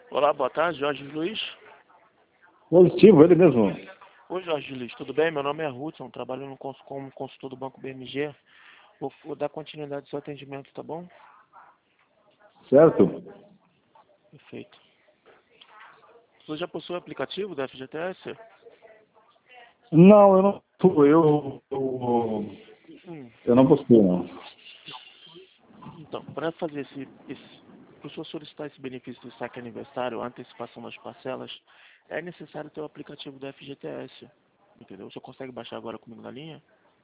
Olá, boa tarde, Jorge Luiz. Positivo, ele mesmo. Oi, Jorge Luiz, tudo bem? Meu nome é Hudson, trabalho como consultor do Banco BMG. Vou dar continuidade ao seu atendimento, tá bom? Certo? Perfeito. Você já possui o aplicativo da FGTS? Não, eu não. Eu não possuo, não. Então, para fazer para o senhor solicitar esse benefício do saque aniversário, a antecipação das parcelas, é necessário ter o aplicativo da FGTS. Entendeu? Você consegue baixar agora comigo na linha?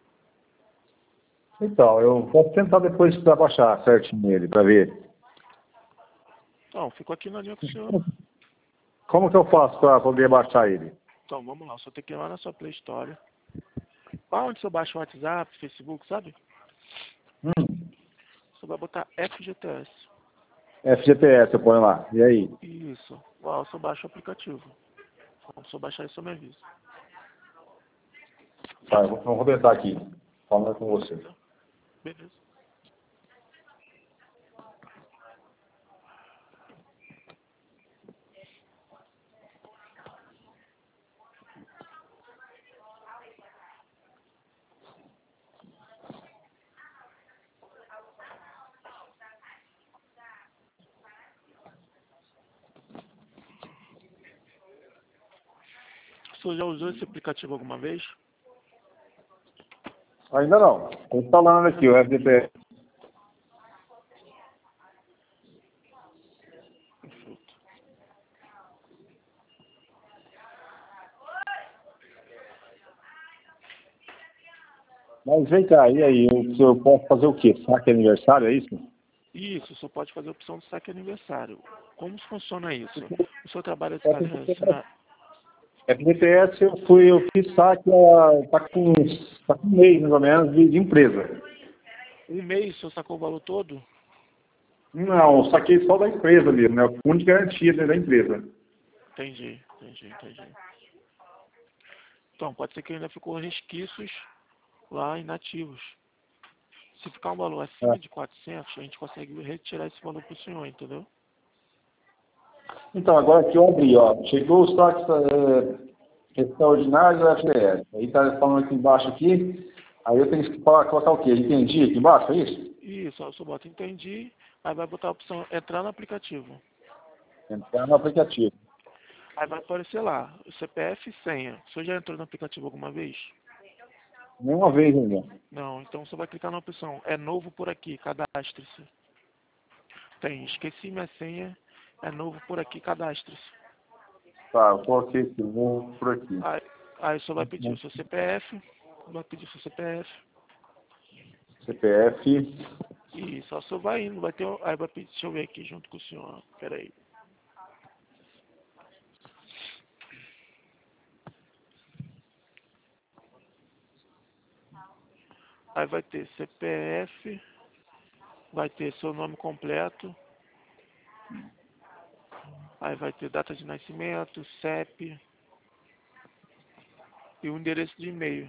Então, eu posso tentar depois para baixar certinho ele, para ver. Então, fico aqui na linha com o senhor. Como que eu faço para poder baixar ele? Então, vamos lá. Só tem que ir lá na sua Play Store. Lá onde você baixa o WhatsApp, Facebook, sabe? Você vai botar FGTS. FGTS, eu ponho lá. E aí? Isso. Lá você baixa o aplicativo. Quando você baixar isso, eu me avisa. Tá, eu vou tentar aqui. Falando com você. Beleza. Você já usou esse aplicativo alguma vez? Ainda não. Estou instalando aqui o FGTS. Perfeito. Mas vem cá, e aí? Eu posso fazer o quê? Saque aniversário, é isso? Isso, você pode fazer a opção do saque aniversário. Como funciona isso? O seu trabalho de FGTS eu fiz saque tá com um mês mais ou menos de empresa. um mês, você sacou o valor todo? Não, eu saquei só da empresa mesmo, né? O fundo de garantia da empresa. Entendi. Então, pode ser que ainda ficou resquícios lá inativos. Se ficar um valor acima É. de 400, a gente consegue retirar esse valor para o senhor, entendeu? Então, agora que eu abri, ó, chegou o saque extraordinário da FGTS. Aí tá falando aqui embaixo aqui, aí eu tenho que colocar o quê? Entendi aqui embaixo, é isso? Isso, aí você bota entendi, aí vai botar a opção entrar no aplicativo. Entrar no aplicativo. Aí vai aparecer lá, o CPF e senha. Você já entrou no aplicativo alguma vez? Nenhuma vez ainda. Não, então você vai clicar na opção, é novo por aqui, cadastre-se. Tem, esqueci minha senha, é novo por aqui, cadastre-se. Tá, eu coloquei aqui, vou por aqui. Aí você vai pedir o seu CPF, vai pedir o seu CPF, CPF, e só você vai indo, vai ter, aí vai pedir, deixa eu ver aqui junto com o senhor, peraí. Aí vai ter CPF, vai ter seu nome completo, aí vai ter data de nascimento, CEP e o endereço de e-mail.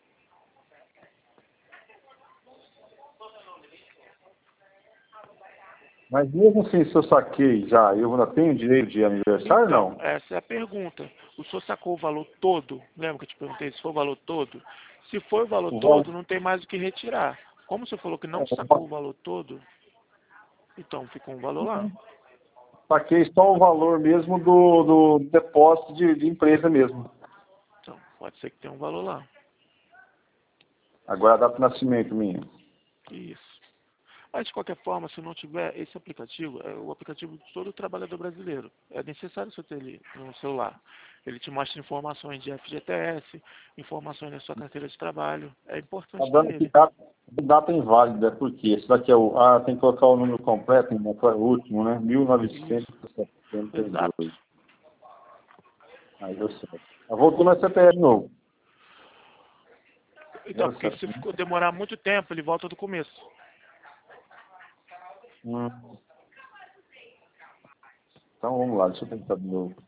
mas mesmo assim, se eu saquei já, eu ainda tenho direito de aniversário, Então, não? essa é a pergunta. O senhor sacou o valor todo? Lembra que eu te perguntei se foi o valor todo? Se foi o valor O todo, valor, não tem mais o que retirar. Como você falou que não sacou o valor todo, então ficou um valor lá. saquei só o valor mesmo do depósito de empresa mesmo. Então, pode ser que tenha um valor lá. Agora a data de nascimento minha. Isso. Mas, de qualquer forma, se não tiver esse aplicativo, é o aplicativo de todo trabalhador brasileiro. É necessário você ter ele no celular. Ele te mostra informações de FGTS, informações da sua carteira de trabalho. É Tá importante ter dando que ele. data inválida, por quê? Esse daqui é o. Ah, tem que colocar o número completo, né? Foi o último, né? Isso. 1972. Exato. Aí deu certo. Voltou no CPF de novo. Então, Deu porque certo. se demorar muito tempo, ele volta do começo. Hum. Então vamos lá, deixa eu tentar de novo.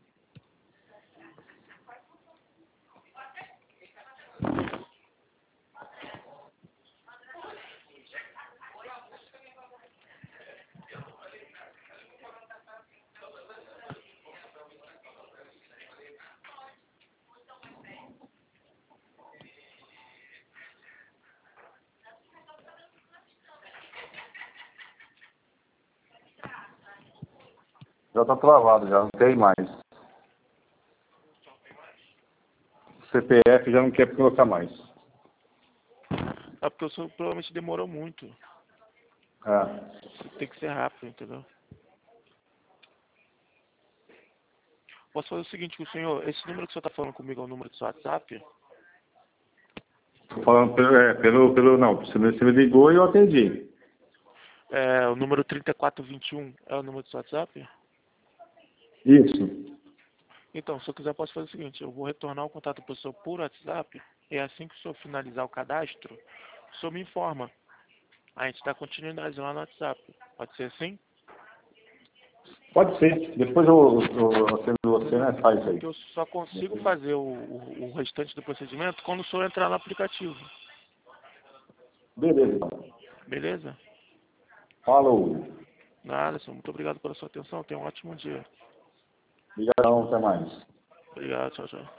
Já está travado, já não tem mais. O CPF já não quer colocar mais. É porque o senhor provavelmente demorou muito. É. Tem que ser rápido, entendeu? Posso fazer o seguinte com o senhor, esse número que o senhor está falando comigo é o número do seu WhatsApp? Tô falando não, você me ligou e eu atendi. É, o número 3421 é o número do seu WhatsApp? Isso. Então, se eu quiser, posso fazer o seguinte, eu vou retornar o contato para o senhor por WhatsApp, e assim que o senhor finalizar o cadastro, o senhor me informa. A gente dá continuidade lá no WhatsApp. Pode ser assim? Pode ser. Depois eu atendo você, né? Faz isso aí. Porque eu só consigo fazer o restante do procedimento quando o senhor entrar no aplicativo. Beleza, então. Beleza? Falou. Nada, senhor. Muito obrigado pela sua atenção. Tenha um ótimo dia. Obrigadão, até mais. Obrigado, tchau, tchau.